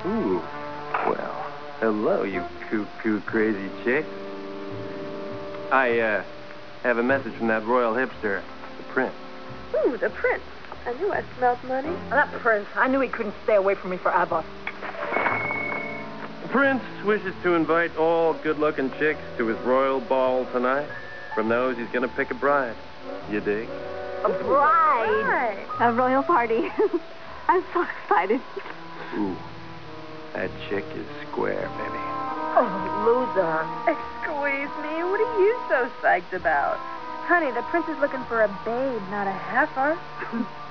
Ooh. Well, hello, you cuckoo crazy chick. I have a message from that royal hipster, the prince. Ooh, the prince. I knew I smelled money. That prince, I knew he couldn't stay away from me forever. The prince wishes to invite all good-looking chicks to his royal ball tonight. From those, he's gonna pick a bride. You dig? A bride? A royal party. I'm so excited. Ooh, that chick is square, baby. Oh, loser. Excuse me, what are you so psyched about? Honey, the prince is looking for a babe, not a heifer.